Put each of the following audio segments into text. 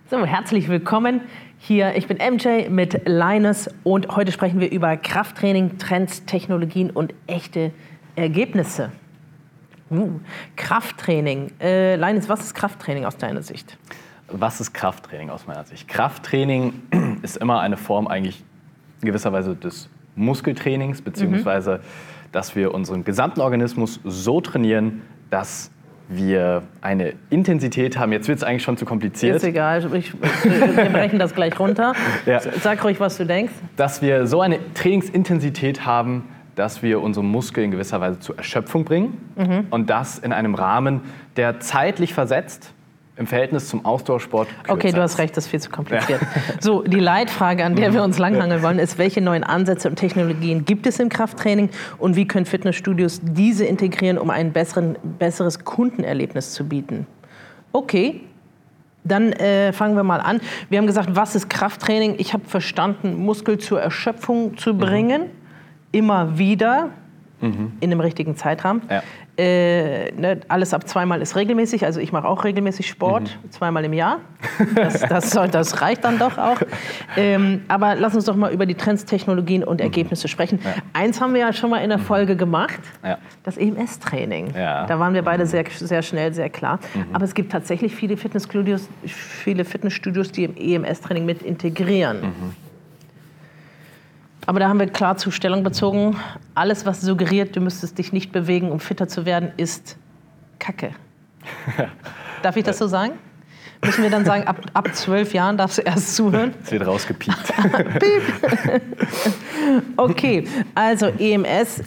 So, herzlich willkommen hier. Ich bin MJ mit Linus und heute sprechen wir über Krafttraining, Trends, Technologien und echte Ergebnisse. Krafttraining. Linus, was ist Krafttraining aus deiner Sicht? Was ist Krafttraining aus meiner Sicht? Krafttraining ist immer eine Form eigentlich in gewisser Weise des Muskeltrainings, beziehungsweise dass wir unseren gesamten Organismus so trainieren, dass wir eine Intensität haben. Jetzt wird es eigentlich schon zu kompliziert. Ist egal, wir brechen das gleich runter. Ja. Sag ruhig, was du denkst. Dass wir so eine Trainingsintensität haben, dass wir unsere Muskeln in gewisser Weise zur Erschöpfung bringen. Und das in einem Rahmen, der zeitlich versetzt im Verhältnis zum Ausdauersport kürzer. Okay, du hast recht, das ist viel zu kompliziert. Ja. So, die Leitfrage, an der wir uns langhangeln wollen, ist, welche neuen Ansätze und Technologien gibt es im Krafttraining und wie können Fitnessstudios diese integrieren, um ein besseres Kundenerlebnis zu bieten? Okay, dann fangen wir mal an. Wir haben gesagt, was ist Krafttraining? Ich habe verstanden, Muskel zur Erschöpfung zu bringen, immer wieder. In einem richtigen Zeitrahmen. Ja. Alles ab 2-mal ist regelmäßig. Also ich mache auch regelmäßig Sport, 2-mal im Jahr. Das reicht dann doch auch. Aber lass uns doch mal über die Trends, Technologien und Ergebnisse sprechen. Ja. Eins haben wir ja schon mal in der Folge gemacht, das EMS-Training. Ja. Da waren wir beide sehr, sehr schnell, sehr klar. Aber es gibt tatsächlich viele Fitnessstudios, die im EMS-Training mit integrieren. Aber da haben wir klar zu Stellung bezogen, alles, was suggeriert, du müsstest dich nicht bewegen, um fitter zu werden, ist Kacke. Darf ich das so sagen? Müssen wir dann sagen, ab 12 Jahren darfst du erst zuhören? Es wird rausgepiept. Piep. Okay, also EMS.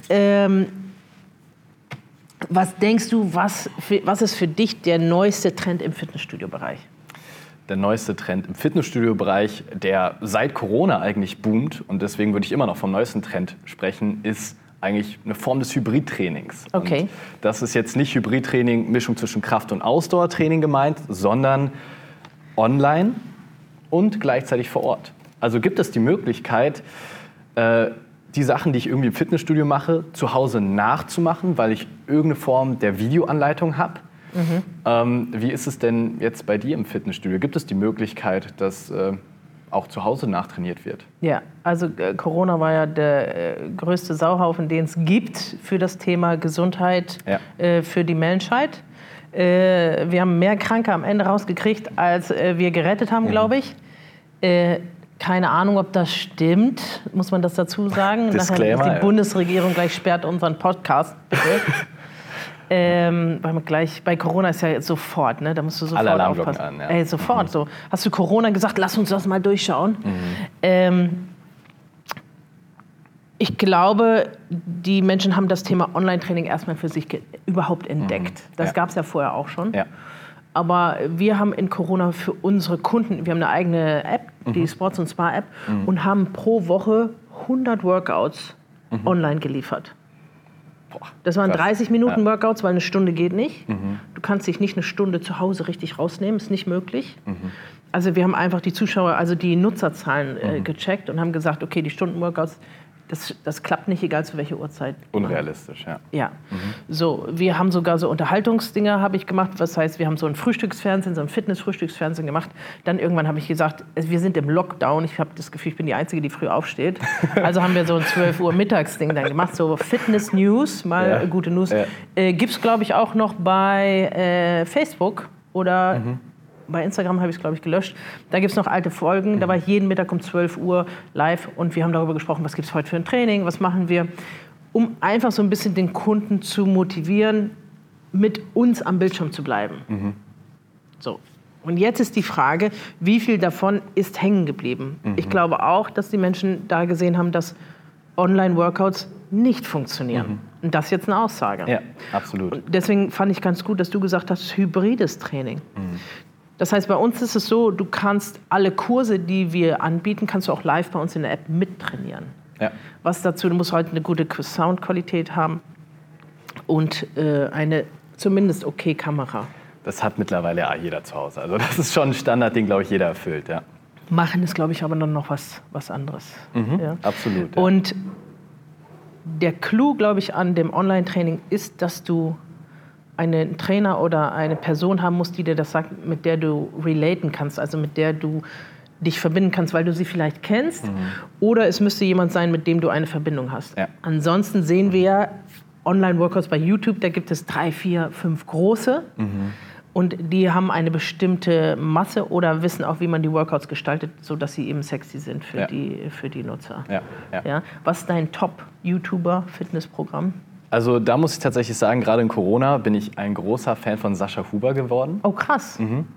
Was denkst du, was ist für dich der neueste Trend im Fitnessstudio-Bereich? Der neueste Trend im Fitnessstudio-Bereich, der seit Corona eigentlich boomt, und deswegen würde ich immer noch vom neuesten Trend sprechen, ist eigentlich eine Form des Hybridtrainings. Okay. Und das ist jetzt nicht Hybridtraining, Mischung zwischen Kraft- und Ausdauertraining gemeint, sondern online und gleichzeitig vor Ort. Also gibt es die Möglichkeit, die Sachen, die ich irgendwie im Fitnessstudio mache, zu Hause nachzumachen, weil ich irgendeine Form der Videoanleitung habe. Wie ist es denn jetzt bei dir im Fitnessstudio? Gibt es die Möglichkeit, dass auch zu Hause nachtrainiert wird? Ja, also Corona war ja der größte Sauhaufen, den es gibt für das Thema Gesundheit, für die Menschheit. Wir haben mehr Kranke am Ende rausgekriegt, als wir gerettet haben, glaube ich. Keine Ahnung, ob das stimmt, muss man das dazu sagen. Disclaimer, Nachher ist die Bundesregierung gleich sperrt unseren Podcast, bitte. Weil man gleich, bei Corona ist ja jetzt sofort, ne? Da musst du sofort aufpassen. An, ja. Ey, sofort so. Hast du Corona gesagt, lass uns das mal durchschauen? Ich glaube, die Menschen haben das Thema Online-Training erstmal für sich überhaupt entdeckt. Das gab es ja vorher auch schon. Ja. Aber wir haben in Corona für unsere Kunden, wir haben eine eigene App, die Sports & Spa App, und haben pro Woche 100 Workouts online geliefert. Das waren 30 Minuten Workouts, weil eine Stunde geht nicht. Du kannst dich nicht eine Stunde zu Hause richtig rausnehmen, ist nicht möglich. Also wir haben einfach die Zuschauer, also die Nutzerzahlen gecheckt und haben gesagt, okay, die Stunden-Workouts, das klappt nicht, egal zu welcher Uhrzeit. Unrealistisch, ja. Ja. So, wir haben sogar so Unterhaltungsdinger habe ich gemacht. Das heißt, wir haben so ein Frühstücksfernsehen, so ein Fitness-Frühstücksfernsehen gemacht. Dann irgendwann habe ich gesagt, wir sind im Lockdown. Ich habe das Gefühl, ich bin die Einzige, die früh aufsteht. Also haben wir so ein 12 Uhr Mittagsding dann gemacht. So Fitness-News, mal gute News. Ja. Gibt es, glaube ich, auch noch bei Facebook oder... Bei Instagram habe ich es, glaube ich, gelöscht. Da gibt es noch alte Folgen. Da war ich jeden Mittag um 12 Uhr live und wir haben darüber gesprochen, was gibt es heute für ein Training, was machen wir, um einfach so ein bisschen den Kunden zu motivieren, mit uns am Bildschirm zu bleiben. So. Und jetzt ist die Frage, wie viel davon ist hängen geblieben? Ich glaube auch, dass die Menschen da gesehen haben, dass Online-Workouts nicht funktionieren. Und das ist jetzt eine Aussage. Ja, absolut. Und deswegen fand ich ganz gut, dass du gesagt hast, hybrides Training. Das heißt, bei uns ist es so, du kannst alle Kurse, die wir anbieten, kannst du auch live bei uns in der App mittrainieren. Ja. Was dazu, du musst halt eine gute Soundqualität haben und eine zumindest okay Kamera. Das hat mittlerweile ja jeder zu Hause. Also das ist schon ein Standard, den, glaube ich, jeder erfüllt. Ja. Machen ist, glaube ich, aber dann noch was anderes. Ja. Absolut. Ja. Und der Clou, glaube ich, an dem Online-Training ist, dass du einen Trainer oder eine Person haben musst, die dir das sagt, mit der du relaten kannst, also mit der du dich verbinden kannst, weil du sie vielleicht kennst, oder es müsste jemand sein, mit dem du eine Verbindung hast. Ja. Ansonsten sehen wir ja Online-Workouts bei YouTube, da gibt es 3, 4, 5 große und die haben eine bestimmte Masse oder wissen auch, wie man die Workouts gestaltet, sodass sie eben sexy sind für die Nutzer. Ja? Was ist dein Top-YouTuber-Fitnessprogramm? Also da muss ich tatsächlich sagen, gerade in Corona bin ich ein großer Fan von Sascha Huber geworden. Oh, krass.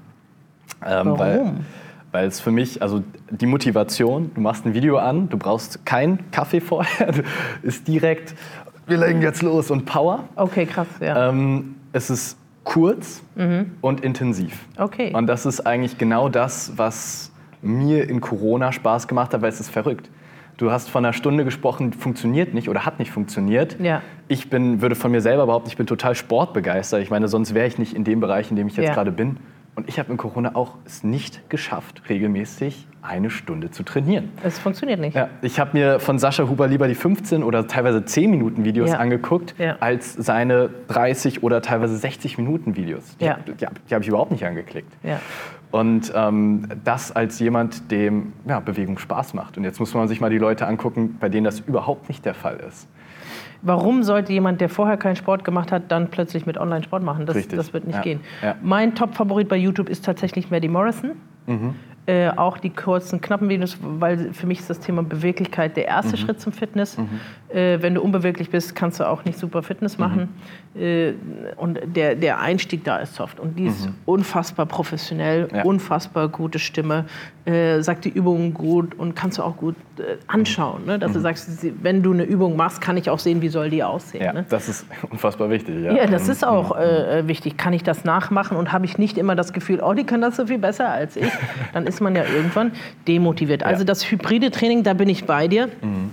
Warum? Weil es für mich, also die Motivation, du machst ein Video an, du brauchst keinen Kaffee vorher, du ist direkt, wir legen jetzt los und Power. Okay, krass, ja. Es ist kurz und intensiv. Okay. Und das ist eigentlich genau das, was mir in Corona Spaß gemacht hat, weil es ist verrückt. Du hast von einer Stunde gesprochen, funktioniert nicht oder hat nicht funktioniert. Ja. Ich würde von mir selber behaupten, ich bin total sportbegeistert. Ich meine, sonst wäre ich nicht in dem Bereich, in dem ich jetzt gerade bin. Und ich habe in Corona auch es nicht geschafft, regelmäßig eine Stunde zu trainieren. Es funktioniert nicht. Ja, ich habe mir von Sascha Huber lieber die 15 oder teilweise 10 Minuten Videos angeguckt, als seine 30 oder teilweise 60 Minuten Videos. Die habe ich überhaupt nicht angeklickt. Ja. Und das als jemand, dem Bewegung Spaß macht. Und jetzt muss man sich mal die Leute angucken, bei denen das überhaupt nicht der Fall ist. Warum sollte jemand, der vorher keinen Sport gemacht hat, dann plötzlich mit Online-Sport machen? Das wird nicht gehen. Ja. Mein Top-Favorit bei YouTube ist tatsächlich Maddie Morrison. Auch die kurzen, knappen Videos, weil für mich ist das Thema Beweglichkeit der erste Schritt zum Fitness. Wenn du unbeweglich bist, kannst du auch nicht super Fitness machen. Und der Einstieg da ist soft. Und die ist unfassbar professionell, unfassbar gute Stimme, sagt die Übungen gut und kannst du auch gut anschauen. Ne? Dass du sagst, wenn du eine Übung machst, kann ich auch sehen, wie soll die aussehen. Ja, ne? Das ist unfassbar wichtig. Ja, das ist auch wichtig. Kann ich das nachmachen und habe ich nicht immer das Gefühl, oh, die können das so viel besser als ich, dann ist man ja irgendwann demotiviert. Also das hybride Training, da bin ich bei dir.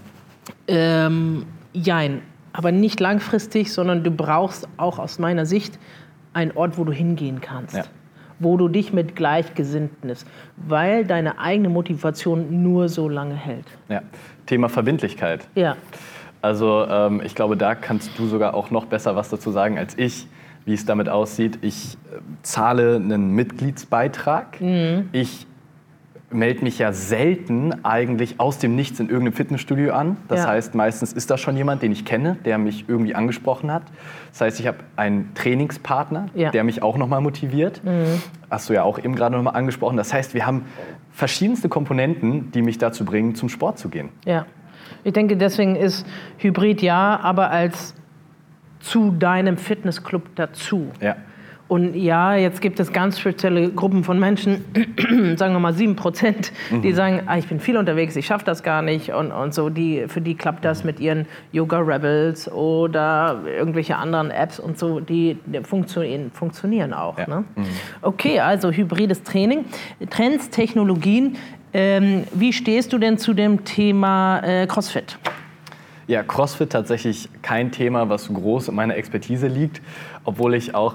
Jein, aber nicht langfristig, sondern du brauchst auch aus meiner Sicht einen Ort, wo du hingehen kannst. Ja. Wo du dich mit Gleichgesinnten ist, weil deine eigene Motivation nur so lange hält. Ja. Thema Verbindlichkeit. Ja. Also ich glaube, da kannst du sogar auch noch besser was dazu sagen als ich, wie es damit aussieht. Ich zahle einen Mitgliedsbeitrag. Ich melde mich ja selten eigentlich aus dem Nichts in irgendeinem Fitnessstudio an. Das heißt, meistens ist das schon jemand, den ich kenne, der mich irgendwie angesprochen hat. Das heißt, ich habe einen Trainingspartner, der mich auch nochmal motiviert. Hast du ja auch eben gerade nochmal angesprochen. Das heißt, wir haben verschiedenste Komponenten, die mich dazu bringen, zum Sport zu gehen. Ja, ich denke, deswegen ist Hybrid aber als zu deinem Fitnessclub dazu. Ja. Und jetzt gibt es ganz spezielle Gruppen von Menschen, sagen wir mal 7%, die sagen, ich bin viel unterwegs, ich schaffe das gar nicht und so. Für die klappt das mit ihren Yoga Rebels oder irgendwelche anderen Apps und so, die funktionieren auch. Ja. Ne? Okay, also hybrides Training, Trends, Technologien. Wie stehst du denn zu dem Thema CrossFit? Ja, CrossFit tatsächlich kein Thema, was so groß in meiner Expertise liegt, obwohl ich auch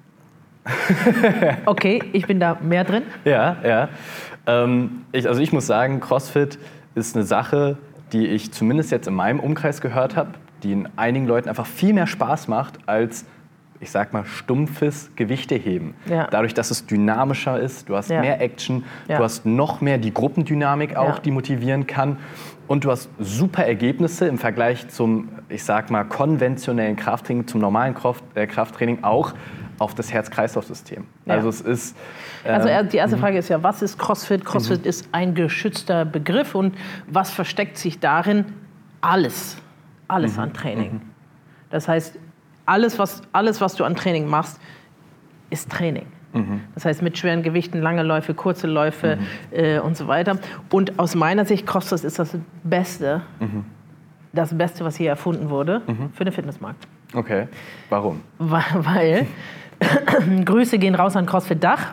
okay, ich bin da mehr drin. Ja. Ich muss sagen, CrossFit ist eine Sache, die ich zumindest jetzt in meinem Umkreis gehört habe, die in einigen Leuten einfach viel mehr Spaß macht als, ich sag mal, stumpfes Gewichteheben. Ja. Dadurch, dass es dynamischer ist, du hast mehr Action, du hast noch mehr die Gruppendynamik auch, die motivieren kann. Und du hast super Ergebnisse im Vergleich zum, ich sag mal, konventionellen Krafttraining, zum normalen Krafttraining auch auf das Herz-Kreislauf-System. Ja. Also es ist... Also die erste Frage ist ja, was ist CrossFit? CrossFit ist ein geschützter Begriff und was versteckt sich darin? Alles an Training. Das heißt, alles, was du an Training machst, ist Training. Das heißt, mit schweren Gewichten, lange Läufe, kurze Läufe und so weiter. Und aus meiner Sicht, CrossFit ist das Beste, was hier erfunden wurde für den Fitnessmarkt. Okay, warum? Weil Grüße gehen raus an CrossFit Dach,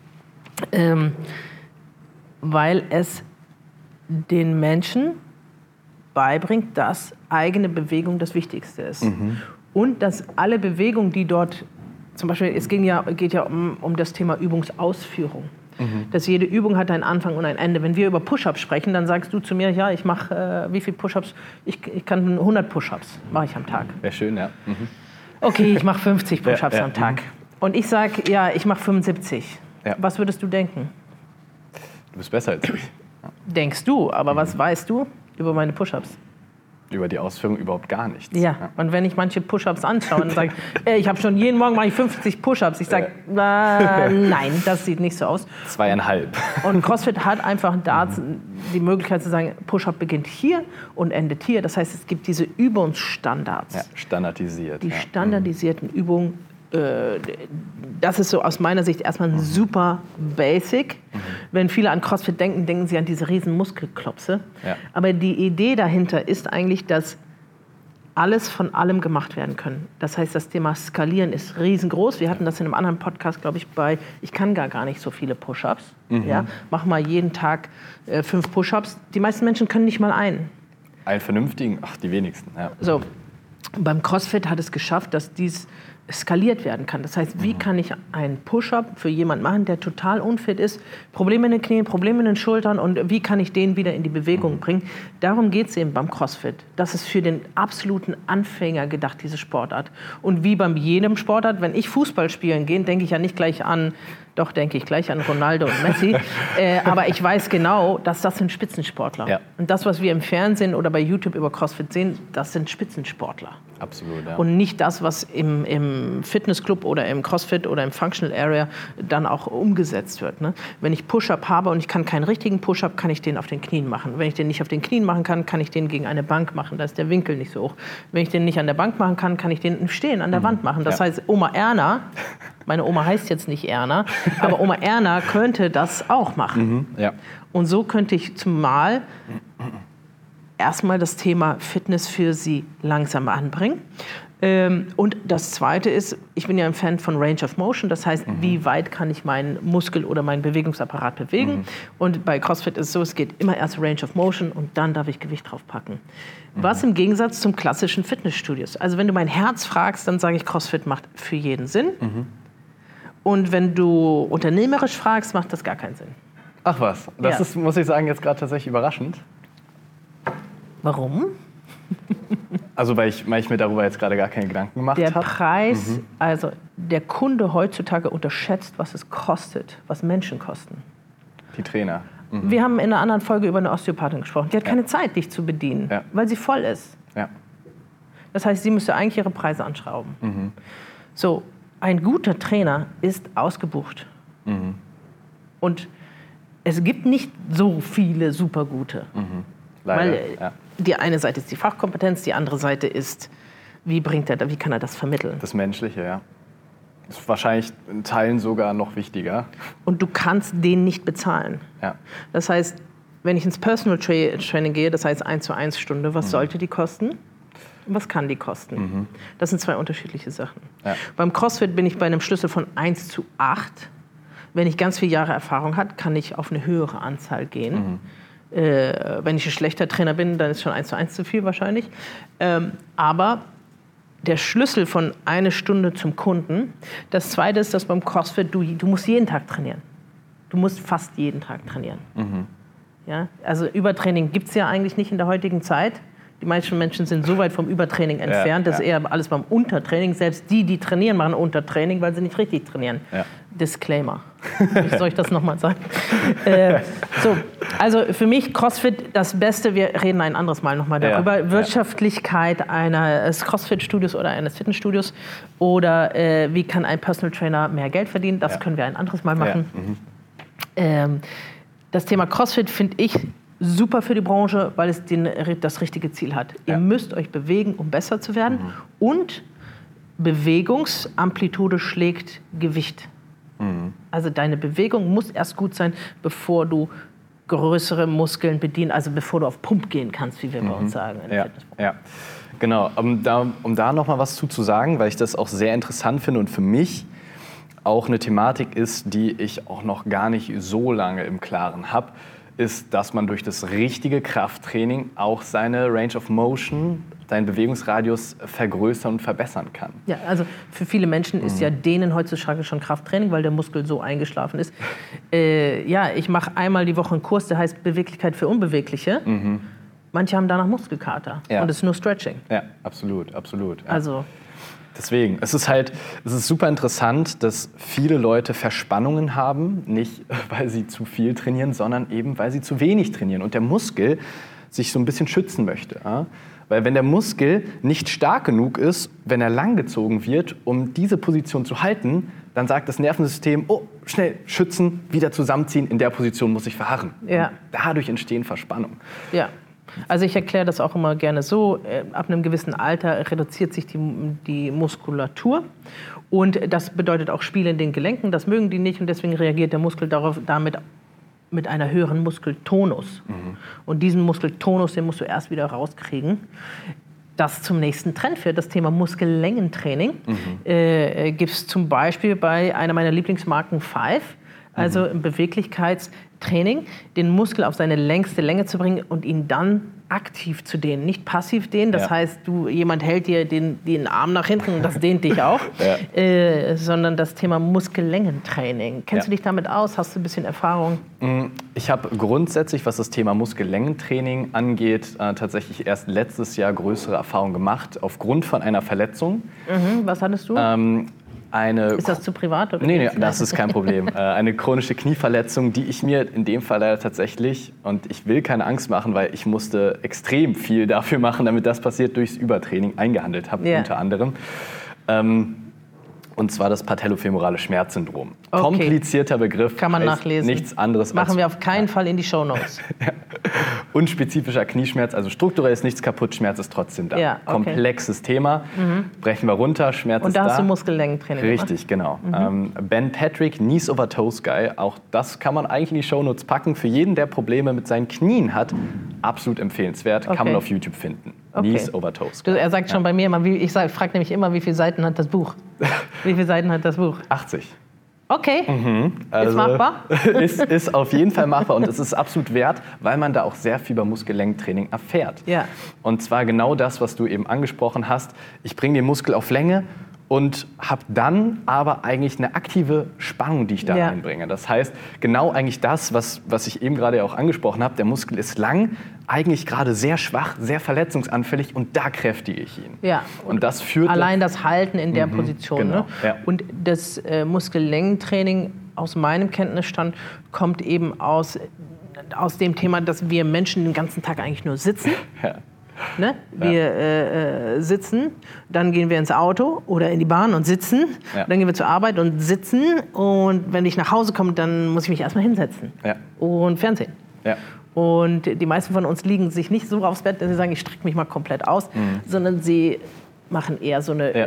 weil es den Menschen beibringt, dass eigene Bewegung das Wichtigste ist. Und dass alle Bewegungen, die dort, zum Beispiel, es geht ja um das Thema Übungsausführung. Dass jede Übung hat einen Anfang und ein Ende. Wenn wir über Push-Ups sprechen, dann sagst du zu mir, ja, ich mache wie viele Push-Ups? Ich kann 100 Push-Ups, mache ich am Tag. Wäre schön, ja. Okay, ich mache 50 Push-Ups am Tag. Und ich sage, ja, ich mache 75. Ja. Was würdest du denken? Du bist besser als ich. Denkst du, aber was weißt du über meine Push-Ups? Über die Ausführung überhaupt gar nichts. Ja, und wenn ich manche Push-Ups anschaue und sage, ich habe schon jeden Morgen mache ich 50 Push-Ups, ich sage, nein, das sieht nicht so aus. 2,5. Und CrossFit hat einfach da die Möglichkeit zu sagen, Push-Up beginnt hier und endet hier. Das heißt, es gibt diese Übungsstandards. Ja, standardisiert. Die standardisierten Übungen. Das ist so aus meiner Sicht erstmal ein super Basic. Wenn viele an CrossFit denken, denken sie an diese riesen Muskelklopse. Ja. Aber die Idee dahinter ist eigentlich, dass alles von allem gemacht werden kann. Das heißt, das Thema Skalieren ist riesengroß. Wir hatten das in einem anderen Podcast, glaube ich, ich kann gar nicht so viele Push-Ups. Ja? Mach mal jeden Tag 5 Push-Ups. Die meisten Menschen können nicht mal einen. Einen vernünftigen? Ach, die wenigsten. Ja. So, beim CrossFit hat es geschafft, dass dies skaliert werden kann. Das heißt, wie kann ich einen Push-Up für jemanden machen, der total unfit ist, Probleme in den Knien, Probleme in den Schultern und wie kann ich den wieder in die Bewegung bringen? Darum geht es eben beim CrossFit. Das ist für den absoluten Anfänger gedacht, diese Sportart. Und wie bei jedem Sportart, wenn ich Fußball spielen gehe, denke ich ja nicht gleich an, doch denke ich gleich an Ronaldo und Messi, aber ich weiß genau, dass das sind Spitzensportler. Ja. Und das, was wir im Fernsehen oder bei YouTube über CrossFit sehen, das sind Spitzensportler. Absolut, ja. Und nicht das, was im Fitnessclub oder im CrossFit oder im Functional Area dann auch umgesetzt wird. Ne? Wenn ich Push-Up habe und ich kann keinen richtigen Push-Up, kann ich den auf den Knien machen. Wenn ich den nicht auf den Knien machen kann, kann ich den gegen eine Bank machen. Da ist der Winkel nicht so hoch. Wenn ich den nicht an der Bank machen kann, kann ich den im Stehen an der Wand machen. Das heißt, Oma Erna, meine Oma heißt jetzt nicht Erna, aber Oma Erna könnte das auch machen. Ja. Und so könnte ich zumal erstmal das Thema Fitness für sie langsam anbringen. Und das Zweite ist, ich bin ja ein Fan von Range of Motion, das heißt, wie weit kann ich meinen Muskel oder meinen Bewegungsapparat bewegen. Und bei CrossFit ist es so, es geht immer erst Range of Motion und dann darf ich Gewicht drauf packen. Was im Gegensatz zum klassischen Fitnessstudios. Also wenn du mein Herz fragst, dann sage ich, CrossFit macht für jeden Sinn. Und wenn du unternehmerisch fragst, macht das gar keinen Sinn. Ach was, das ist, muss ich sagen, jetzt gerade tatsächlich überraschend. Warum? Also weil ich mir darüber jetzt gerade gar keine Gedanken gemacht habe. Der Preis, also der Kunde heutzutage unterschätzt, was es kostet, was Menschen kosten. Die Trainer. Wir haben in einer anderen Folge über eine Osteopathin gesprochen. Die hat keine Zeit, dich zu bedienen, weil sie voll ist. Ja. Das heißt, sie müsste eigentlich ihre Preise anschrauben. So, ein guter Trainer ist ausgebucht. Und es gibt nicht so viele supergute. Leider, weil die eine Seite ist die Fachkompetenz, die andere Seite ist, wie kann er das vermitteln? Das Menschliche, ja. Ist wahrscheinlich in Teilen sogar noch wichtiger. Und du kannst den nicht bezahlen. Ja. Das heißt, wenn ich ins Personal Training gehe, das heißt 1:1 Stunde, was sollte die kosten? Was kann die kosten? Das sind 2 unterschiedliche Sachen. Ja. Beim CrossFit bin ich bei einem Schlüssel von 1:8. Wenn ich ganz viele Jahre Erfahrung habe, kann ich auf eine höhere Anzahl gehen. Wenn ich ein schlechter Trainer bin, dann ist schon 1:1 zu viel wahrscheinlich. Aber der Schlüssel von 1 Stunde zum Kunden. Das Zweite ist, dass beim CrossFit du musst jeden Tag trainieren. Du musst fast jeden Tag trainieren. Ja? Also Übertraining gibt es ja eigentlich nicht in der heutigen Zeit. Die meisten Menschen sind so weit vom Übertraining entfernt, das ist eher alles beim Untertraining. Selbst die trainieren, machen Untertraining, weil sie nicht richtig trainieren. Ja. Disclaimer. Wie soll ich das nochmal sagen? Also für mich CrossFit das Beste, wir reden ein anderes Mal nochmal darüber, Wirtschaftlichkeit eines CrossFit-Studios oder eines Fitnessstudios oder wie kann ein Personal Trainer mehr Geld verdienen, das können wir ein anderes Mal machen. Das Thema CrossFit finde ich super für die Branche, weil es das richtige Ziel hat. Ihr müsst euch bewegen, um besser zu werden und Bewegungsamplitude schlägt Gewicht. Also deine Bewegung muss erst gut sein, bevor du größere Muskeln bedienen, also bevor du auf Pump gehen kannst, wie wir bei uns sagen. Ja, genau. Um da noch mal was zu sagen, weil ich das auch sehr interessant finde und für mich auch eine Thematik ist, die ich auch noch gar nicht so lange im Klaren habe, ist, dass man durch das richtige Krafttraining auch seine Range of Motion, seinen Bewegungsradius vergrößern und verbessern kann. Ja, also für viele Menschen ist ja Dehnen heutzutage schon Krafttraining, weil der Muskel so eingeschlafen ist. Ich mache einmal die Woche einen Kurs, der heißt Beweglichkeit für Unbewegliche. Manche haben danach Muskelkater und es ist nur Stretching. Ja, absolut. Ja. Also Deswegen, es ist super interessant, dass viele Leute Verspannungen haben, nicht weil sie zu viel trainieren, sondern eben weil sie zu wenig trainieren und der Muskel sich so ein bisschen schützen möchte. Ja? Weil wenn der Muskel nicht stark genug ist, wenn er langgezogen wird, um diese Position zu halten, dann sagt das Nervensystem, oh, schnell schützen, wieder zusammenziehen, in der Position muss ich verharren. Ja. Dadurch entstehen Verspannungen. Ja. Also ich erkläre das auch immer gerne so, ab einem gewissen Alter reduziert sich die Muskulatur und das bedeutet auch Spiel in den Gelenken, das mögen die nicht und deswegen reagiert der Muskel damit mit einer höheren Muskeltonus. Und diesen Muskeltonus, den musst du erst wieder rauskriegen. Das zum nächsten Trend führt, das Thema Muskellängentraining, gibt es zum Beispiel bei einer meiner Lieblingsmarken Five, also im Beweglichkeitstraining, den Muskel auf seine längste Länge zu bringen und ihn dann aktiv zu dehnen, nicht passiv dehnen. Das heißt, jemand hält dir den Arm nach hinten und das dehnt dich auch, sondern das Thema Muskellängentraining. Kennst du dich damit aus? Hast du ein bisschen Erfahrung? Ich habe grundsätzlich, was das Thema Muskellängentraining angeht, tatsächlich erst letztes Jahr größere Erfahrungen gemacht, aufgrund von einer Verletzung. Was hattest du? Ist das zu privat? Oder Nee, das ist kein Problem. Eine chronische Knieverletzung, die ich mir in dem Fall leider tatsächlich, und ich will keine Angst machen, weil ich musste extrem viel dafür machen, damit das passiert, durchs Übertraining eingehandelt habe, unter anderem. Und zwar das patellofemorale Schmerzsyndrom. Okay. Komplizierter Begriff. Kann man nachlesen. Nichts anderes. Machen wir auf keinen Fall in die Shownotes. Unspezifischer Knieschmerz, also strukturell ist nichts kaputt, Schmerz ist trotzdem da. Ja, okay. Komplexes Thema. Brechen wir runter, Schmerz ist da. Und da hast du Muskellängentraining gemacht? Richtig, genau. Ben Patrick, Knees over Toes Guy, auch das kann man eigentlich in die Shownotes packen. Für jeden, der Probleme mit seinen Knien hat, absolut empfehlenswert, kann man auf YouTube finden. Knees over Toes Guy. Er sagt schon bei mir immer, ich frage nämlich immer, wie viele Seiten hat das Buch? Wie viele Seiten hat das Buch? 80. Okay, Also ist machbar? ist auf jeden Fall machbar und es ist absolut wert, weil man da auch sehr viel über Muskellängentraining erfährt. Ja. Und zwar genau das, was du eben angesprochen hast. Ich bringe den Muskel auf Länge und habe dann aber eigentlich eine aktive Spannung, die ich da reinbringe. Das heißt, genau eigentlich das, was ich eben gerade auch angesprochen habe, der Muskel ist lang, eigentlich gerade sehr schwach, sehr verletzungsanfällig und da kräftige ich ihn. Ja. Und das führt allein das Halten in der Position. Genau. Ne? Ja. Und das Muskellängentraining aus meinem Kenntnisstand kommt eben aus dem Thema, dass wir Menschen den ganzen Tag eigentlich nur sitzen. Ja. Ne? Wir sitzen, dann gehen wir ins Auto oder in die Bahn und sitzen. Ja. Dann gehen wir zur Arbeit und sitzen. Und wenn ich nach Hause komme, dann muss ich mich erstmal hinsetzen und Fernsehen. Ja. Und die meisten von uns liegen sich nicht so aufs Bett, dass sie sagen, ich strecke mich mal komplett aus, sondern sie machen eher so eine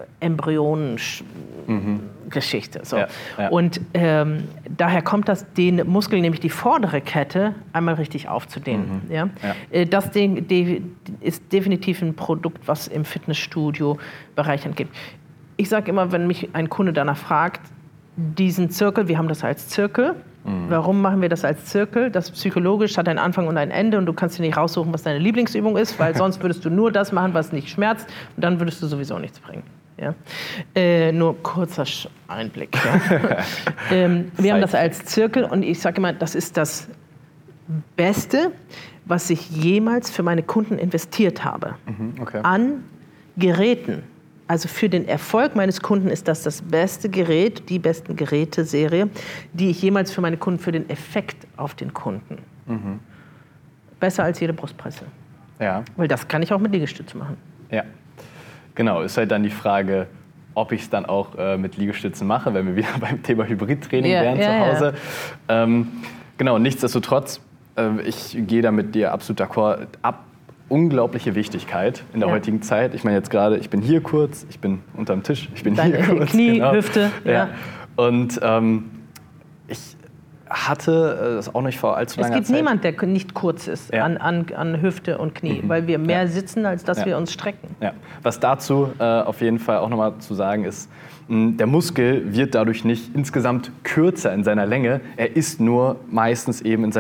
Embryonengeschichte. So. Ja. Ja. Und daher kommt das, den Muskel, nämlich die vordere Kette, einmal richtig aufzudehnen. Ja? Ja. Das Ding ist definitiv ein Produkt, was im Fitnessstudio bereichernd gibt. Ich sage immer, wenn mich ein Kunde danach fragt, diesen Zirkel, wir haben das als Zirkel. Warum machen wir das als Zirkel? Das psychologisch hat einen Anfang und ein Ende und du kannst dir nicht raussuchen, was deine Lieblingsübung ist, weil sonst würdest du nur das machen, was nicht schmerzt und dann würdest du sowieso nichts bringen. Ja? Nur kurzer Einblick. Ja? Wir haben das als Zirkel und ich sage immer, das ist das Beste, was ich jemals für meine Kunden investiert habe. An Geräten. Also für den Erfolg meines Kunden ist das beste Gerät, die besten Geräteserie, die ich jemals für meine Kunden, für den Effekt auf den Kunden. Besser als jede Brustpresse. Ja. Weil das kann ich auch mit Liegestützen machen. Ja, genau. Ist halt dann die Frage, ob ich es dann auch mit Liegestützen mache, wenn wir wieder beim Thema Hybridtraining wären zu Hause. Ja. Genau, nichtsdestotrotz, ich gehe da mit dir absolut d'accord. Unglaubliche Wichtigkeit in der heutigen Zeit. Ich meine jetzt gerade, ich bin hier kurz, ich bin unterm Tisch, ich bin hier kurz. Knie, Hüfte. Ja. Und ich hatte das auch nicht vor allzu langer Zeit. Es gibt niemanden, der nicht kurz ist an Hüfte und Knie, weil wir mehr sitzen, als dass wir uns strecken. Ja. Was dazu auf jeden Fall auch nochmal zu sagen ist, der Muskel wird dadurch nicht insgesamt kürzer in seiner Länge, er ist nur meistens eben in seiner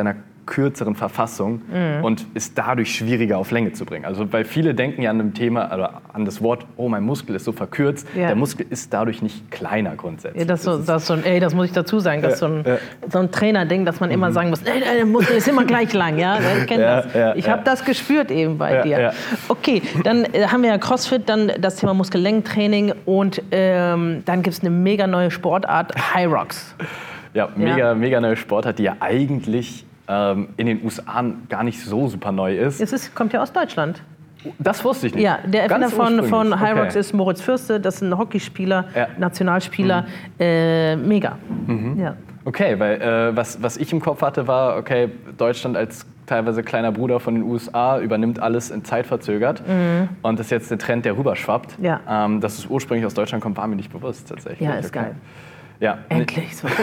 kürzeren Verfassung und ist dadurch schwieriger auf Länge zu bringen. Also weil viele denken ja an dem Thema oder an das Wort, oh, mein Muskel ist so verkürzt. Ja. Der Muskel ist dadurch nicht kleiner grundsätzlich. Ja, das muss ich dazu sagen, das ist so ein Trainerding, dass man immer sagen muss, der Muskel ist immer gleich lang. Ja? Ich kenne das. Ich habe das gespürt eben bei dir. Ja. Okay, dann haben wir ja CrossFit, dann das Thema Muskellängentraining und dann gibt es eine mega neue Sportart, Hyrox. Ja, mega neue Sportart, die ja eigentlich in den USA gar nicht so super neu ist. Kommt ja aus Deutschland. Das wusste ich nicht. Ja, der Erfinder von Hyrox ist Moritz Fürste, das ist ein Hockeyspieler, Nationalspieler, mega. Ja. Okay, weil was ich im Kopf hatte war, okay, Deutschland als teilweise kleiner Bruder von den USA übernimmt alles in Zeit verzögert und das ist jetzt der Trend, der rüberschwappt. Ja. Dass es ursprünglich aus Deutschland kommt, war mir nicht bewusst tatsächlich. Ja, ist geil. Ja. Endlich. So.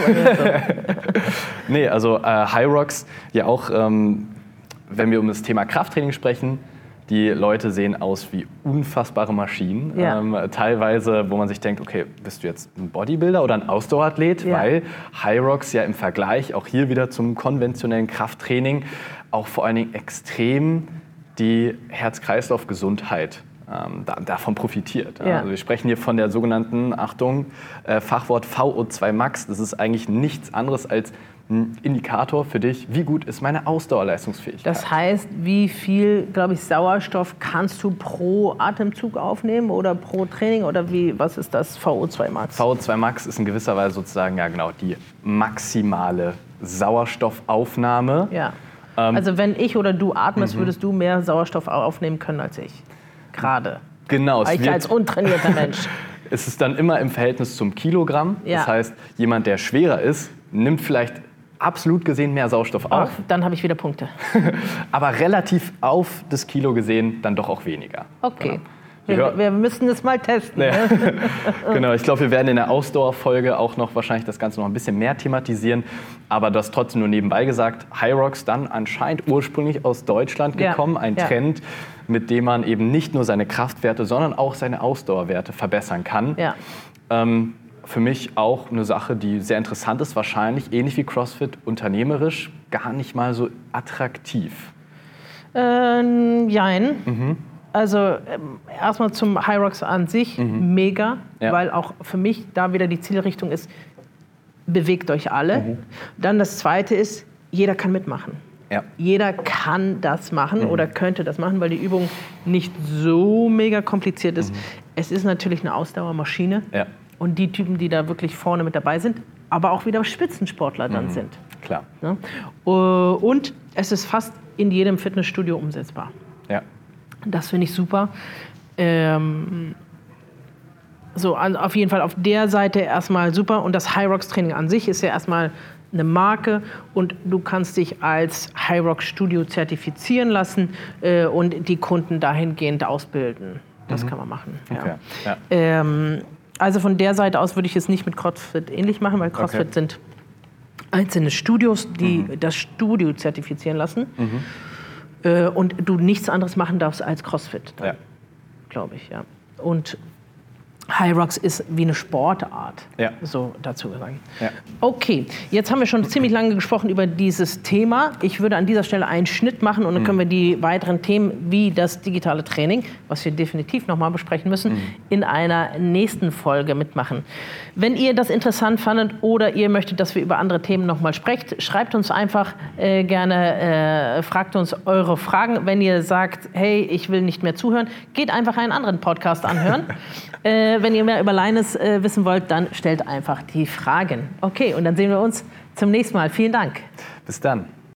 Nee, also Hyrox, ja auch, wenn wir um das Thema Krafttraining sprechen, die Leute sehen aus wie unfassbare Maschinen. Ja. Teilweise, wo man sich denkt, okay, bist du jetzt ein Bodybuilder oder ein Ausdauerathlet? Ja. Weil Hyrox ja im Vergleich auch hier wieder zum konventionellen Krafttraining auch vor allen Dingen extrem die Herz-Kreislauf-Gesundheit davon profitiert. Ja. Also wir sprechen hier von der sogenannten, Achtung, Fachwort VO2 Max. Das ist eigentlich nichts anderes als ein Indikator für dich, wie gut ist meine Ausdauerleistungsfähigkeit. Das heißt, wie viel, glaube ich, Sauerstoff kannst du pro Atemzug aufnehmen oder pro Training oder was ist das VO2 Max? VO2 Max ist in gewisser Weise sozusagen, ja genau, die maximale Sauerstoffaufnahme. Ja. Also wenn ich oder du atmest, würdest du mehr Sauerstoff aufnehmen können als ich. Gerade. Genau. Ich als untrainierter Mensch. Es ist dann immer im Verhältnis zum Kilogramm. Ja. Das heißt, jemand, der schwerer ist, nimmt vielleicht absolut gesehen mehr Sauerstoff auf. Dann habe ich wieder Punkte. Aber relativ auf das Kilo gesehen dann doch auch weniger. Okay. Genau. Wir müssen das mal testen. Ja. Genau, ich glaube, wir werden in der Ausdauerfolge auch noch wahrscheinlich das Ganze noch ein bisschen mehr thematisieren. Aber das trotzdem nur nebenbei gesagt. Hyrox dann anscheinend ursprünglich aus Deutschland gekommen. Ein Trend, mit dem man eben nicht nur seine Kraftwerte, sondern auch seine Ausdauerwerte verbessern kann. Ja. Für mich auch eine Sache, die sehr interessant ist, wahrscheinlich ähnlich wie CrossFit, unternehmerisch gar nicht mal so attraktiv. Jein. Also erstmal zum Hyrox an sich, mega, weil auch für mich da wieder die Zielrichtung ist, bewegt euch alle. Dann das Zweite ist, jeder kann mitmachen. Ja. Jeder kann das machen oder könnte das machen, weil die Übung nicht so mega kompliziert ist. Es ist natürlich eine Ausdauermaschine und die Typen, die da wirklich vorne mit dabei sind, aber auch wieder Spitzensportler dann sind. Klar. Ja? Und es ist fast in jedem Fitnessstudio umsetzbar. Ja. Das finde ich super. Auf jeden Fall auf der Seite erstmal super. Und das Hyrox-Training an sich ist ja erstmal eine Marke und du kannst dich als Hyrox-Studio zertifizieren lassen und die Kunden dahingehend ausbilden. Das kann man machen. Okay. Ja. Also von der Seite aus würde ich es nicht mit CrossFit ähnlich machen, weil CrossFit sind einzelne Studios, die das Studio zertifizieren lassen. Und du nichts anderes machen darfst als CrossFit, glaube ich, ja. Und Hyrox ist wie eine Sportart, so dazu gesagt. Ja. Okay, jetzt haben wir schon ziemlich lange gesprochen über dieses Thema. Ich würde an dieser Stelle einen Schnitt machen und dann können wir die weiteren Themen wie das digitale Training, was wir definitiv nochmal besprechen müssen, in einer nächsten Folge mitmachen. Wenn ihr das interessant fandet oder ihr möchtet, dass wir über andere Themen nochmal sprecht, schreibt uns einfach gerne, fragt uns eure Fragen. Wenn ihr sagt, hey, ich will nicht mehr zuhören, geht einfach einen anderen Podcast anhören. Wenn ihr mehr über Linus wissen wollt, dann stellt einfach die Fragen. Okay, und dann sehen wir uns zum nächsten Mal. Vielen Dank. Bis dann.